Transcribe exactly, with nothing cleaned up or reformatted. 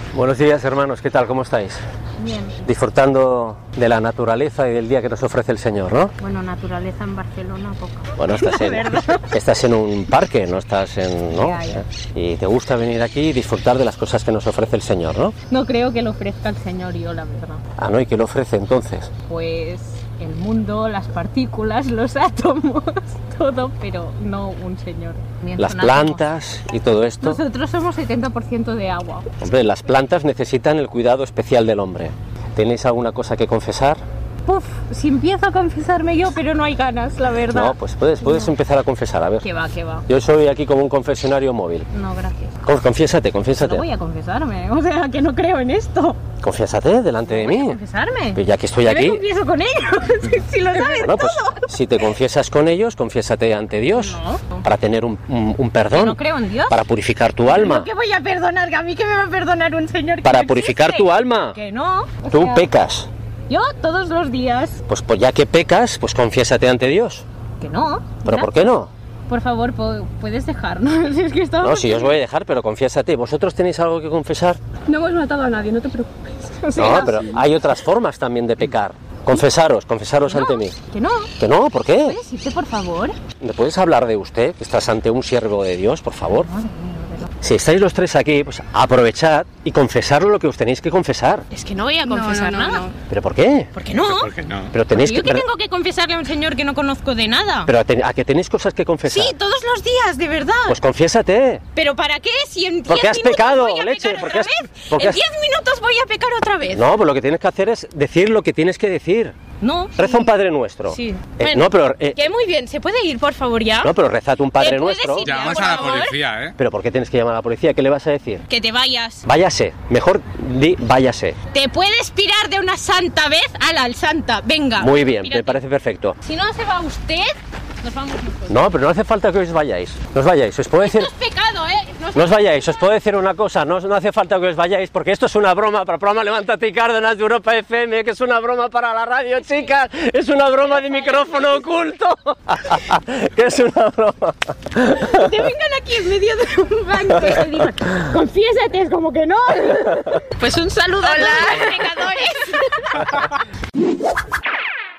Buenos días, hermanos, ¿qué tal? ¿Cómo estáis? Bien. Disfrutando de la naturaleza y del día que nos ofrece el Señor, ¿no? Bueno, naturaleza en Barcelona, poca. Bueno, estás en, estás en un parque, no estás en... ¿no? Ya, ya. Y te gusta venir aquí y disfrutar de las cosas que nos ofrece el Señor, ¿no? No creo que lo ofrezca el Señor yo, la verdad. Ah, ¿no? ¿Y qué le ofrece entonces? Pues el mundo, las partículas, los átomos, todo, pero no un Señor. Bien, Las son plantas átomos. y todo esto. Nosotros somos setenta por ciento de agua. Hombre, las plantas necesitan el cuidado especial del hombre. ¿Tenéis alguna cosa que confesar? Uf, si empiezo a confesarme yo, pero no hay ganas, la verdad. No, pues puedes, puedes No. empezar a confesar, a ver. Que va, que va. Yo soy aquí como un confesionario móvil. No, gracias. Con- Confiésate, confiésate. No voy a confesarme, o sea, que no creo en esto. Confiésate delante de Voy a mí. confesarme. Pues ya que estoy Yo aquí... me confieso con ellos, si, si lo sabes Bueno, pues todo. si te confiesas con ellos, confiésate ante Dios. No. Para tener un, un- un perdón. Que no creo en Dios. Para purificar tu alma. ¿Yo qué voy a perdonar? ¿Que a mí que me va a perdonar un señor que Para no purificar existe? tu alma. Que no. o Tú sea, pecas. Yo todos los días. Pues, pues ya que pecas, pues confiésate ante Dios. Que no. ¿Pero mira. por qué no? Por favor, po- puedes dejar, ¿no? Si es que estamos... No, si yo os voy a dejar, pero confiésate. ¿Vosotros tenéis algo que confesar? No hemos matado a nadie, no te preocupes. O sea, No, pero hay otras formas también de pecar. Confesaros, confesaros que no, ante mí. Que no. ¿Que no? ¿Por qué? ¿Puedes irte, por favor? ¿Me puedes hablar de usted? Que estás ante un siervo de Dios, por favor. Madre mía, de verdad. Si estáis los tres aquí, pues aprovechad y confesarlo lo que os tenéis que confesar. Es que no voy a confesar no, no, nada. no. ¿Pero por qué? ¿Por qué no? ¿Por qué no? Pero tenéis ¿Yo que... qué tengo que confesarle a un señor que no conozco de nada? Pero a, te- a que tenéis cosas que confesar. Sí, todos los días, de verdad. Pues confiésate. ¿Pero para qué? Si en Porque diez has minutos pecado, voy a leche, pecar porque otra has- vez. porque En has- diez minutos voy a pecar otra vez. No, pues lo que tienes que hacer es decir lo que tienes que decir. No. Reza un Padre Nuestro. Sí. Eh, Bueno, no, pero... eh, que muy bien, ¿se puede ir, por favor, ya? no, pero rezad un Padre ¿Te puedes Nuestro. ir ya, Llamas por a la favor? policía, ¿eh? ¿Pero por qué tienes que llamar a la policía? ¿Qué le vas a decir? Que te vayas. Váyase. Mejor di váyase. ¿Te puedes pirar de una santa vez? Ala, al santa, venga. Muy bien, me Pírate. parece perfecto. Si no se va usted, nos vamos nosotros. No, pero no hace falta que os vayáis. No os vayáis. Os puedo decir... Esto es pecado, ¿eh? es- No os vayáis, os puedo decir una cosa, no, no hace falta que os vayáis, porque esto es una broma para el programa Levántate y Cárdenas de Europa F M, que es una broma para la radio, chicas, es una broma de micrófono oculto, que es una broma. Te vengan aquí en medio de un banco y te digan, confiésate, es como que no. Pues un saludo a todos los pecadores.